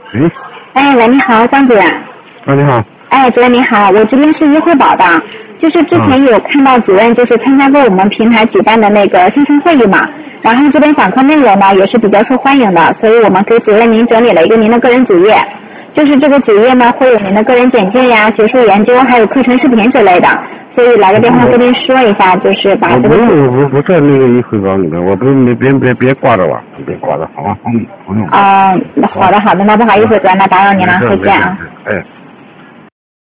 喂。 哎，喂，你好，张主任。 你好。 哎，主任你好，我这边是医惠宝的，就是之前有看到主任就是参加过我们平台举办的那个线上会议嘛，然后这边讲课内容呢也是比较受欢迎的，所以我们给主任您整理了一个您的个人主页，就是这个主页呢会有您的个人简介呀、学术研究还有课程视频之类的，所以来个电话跟您说一下，就是把这个我不在那个医惠宝里面，我不别挂着了，别挂着，好吧？不用。 好的，那不好意思，主任，那打扰您了，再见啊。 哎。